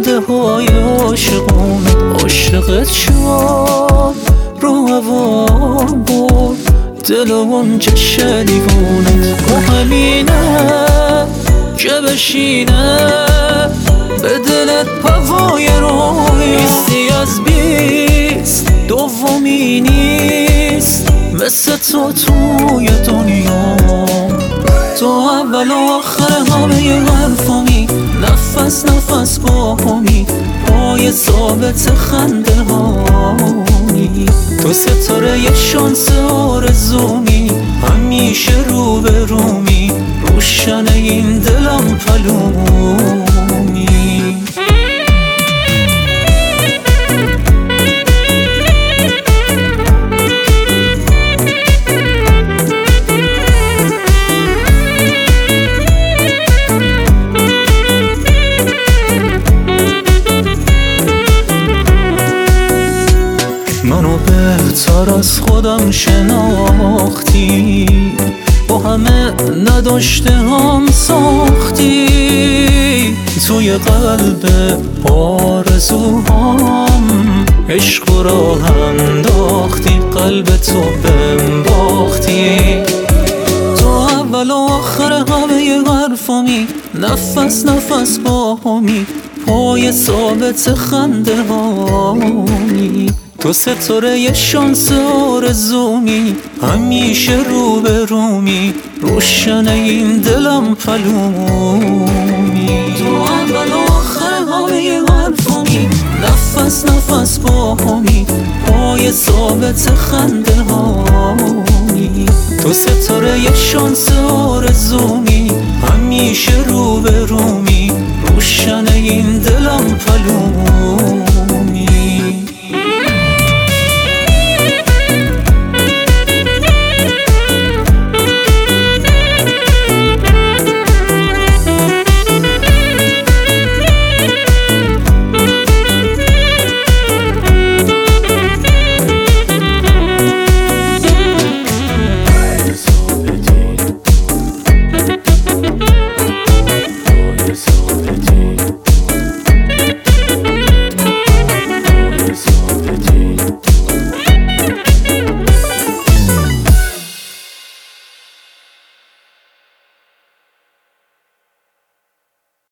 خنده های عاشقونت عاشقت شد، رو هوا برد دل و اون چشم دیوونت. و همینه که بشینه به دلت هوای روحی، بیستی از 20 دومی نیست مثل تو توی دنیا. تو اول و آخر همه حرفامی، نفس نفس با همی، پای ثابت خنده هایی. تو ستاره یه شانس آرزومی، همیشه رو به رومی، روشن این دلم پلومی. منو بهتر از خودم شناختی، با همه نداشته هم ساختی. توی قلب آرزوهام عشق و راه انداختی، قلب تو بهم باختی. تو اول و آخر همه حرفامی، نفس نفس با همی، پای ثابت خنده هایی. تو ستاره یه شانس آرزومی، همیشه رو به رومی، روشن این دلم پلومی. تو اول و آخر همه حرفامی، نفس نفس با همی، پای ثابت خنده هایی. تو ستاره یه شانس آرزومی، همیشه رو به رومی، روشن این دلم پلومی.